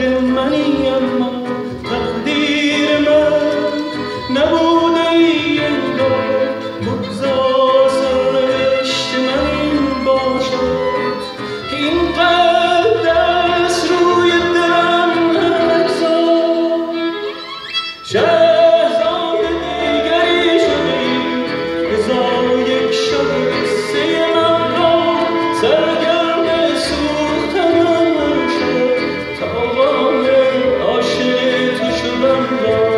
منی اما تقدیر من نبوده ای انگار بگذار سرنوشت من این باشد اینقدر دست روی دلم نگذار شهزاده دیگری شدی هزار و یک شب قصه من را سرگرم سوختنم شد تاوان عاشق تو شدم را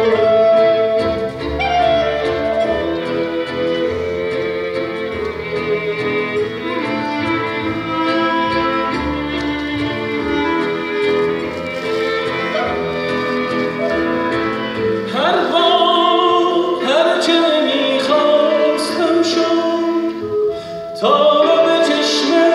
تا به چشمه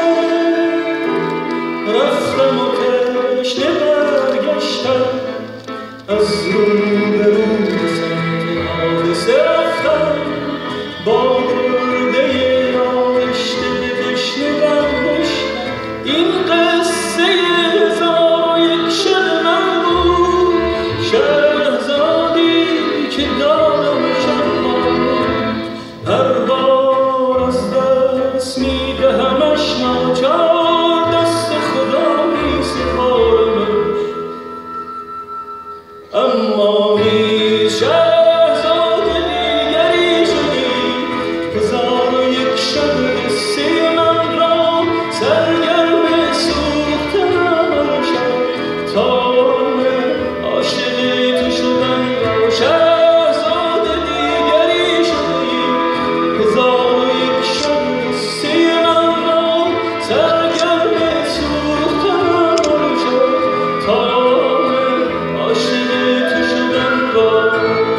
رفتم و تشنه برگشتم از رو به رو به سمت حادثه رفتم با گرده آغشته به تشنه برگشتم این قصه هزار و یک شب من بود شهزادی که دارمشم هر بار از دست میدهمش ناچار دست خدا میسپارمش اما نیز شهزاده دیگری شدی هزار و یک شب قصه من را سرگرم سوختنم شد تاوان عاشق تو شدن را شهزاده دیگری شدی هزار و یک شب قصه من را سرگرم سوختنم شد تاوان عاشق تو شدن را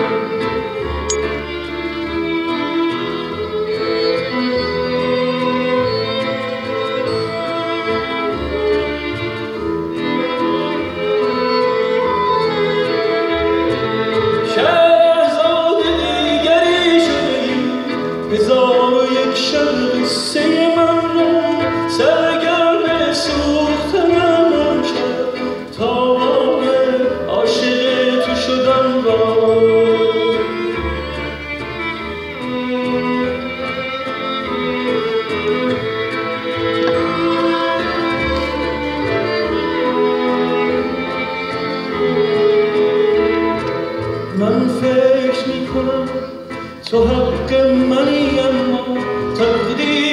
شهزاده دیگری شدی هزار و یک شب قصه من را سرگرم سوختنم شد تاوان عاشق تو شدم را من فکر میکنم تو حق منی اما تقدیر